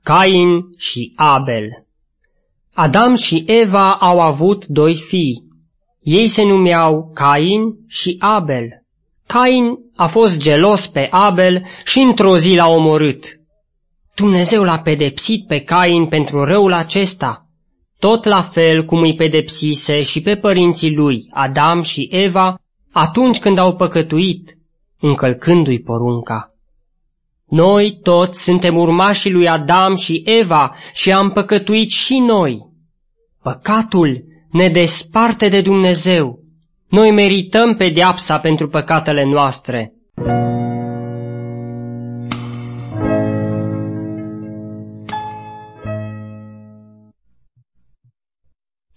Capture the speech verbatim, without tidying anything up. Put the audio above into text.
Cain și Abel. Adam și Eva au avut doi fii. Ei se numeau Cain și Abel. Cain a fost gelos pe Abel și într-o zi l-a omorât. Dumnezeu l-a pedepsit pe Cain pentru răul acesta, tot la fel cum îi pedepsise și pe părinții lui, Adam și Eva, atunci când au păcătuit, încălcându-i porunca. Noi toți suntem urmașii lui Adam și Eva și am păcătuit și noi. Păcatul ne desparte de Dumnezeu. Noi merităm pedeapsa pentru păcatele noastre.